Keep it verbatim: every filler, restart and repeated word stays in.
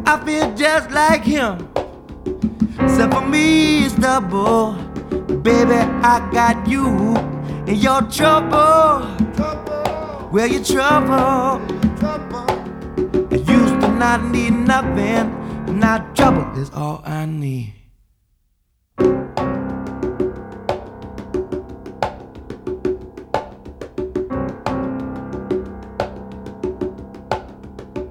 I feel just like him, except for me it's double. Baby, I got you in your trouble. Well, your trouble. I used to not need nothing, now trouble is all I need.